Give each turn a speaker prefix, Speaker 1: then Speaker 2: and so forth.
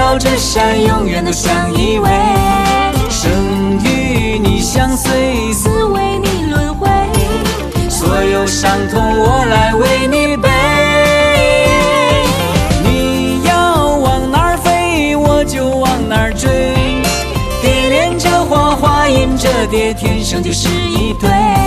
Speaker 1: 绕着山，永远都相依偎。生与你相随，死为你轮回，所有伤痛我来为你背。你要往哪儿飞，我就往哪儿追。蝶恋着花，花引着蝶，天生就是一对。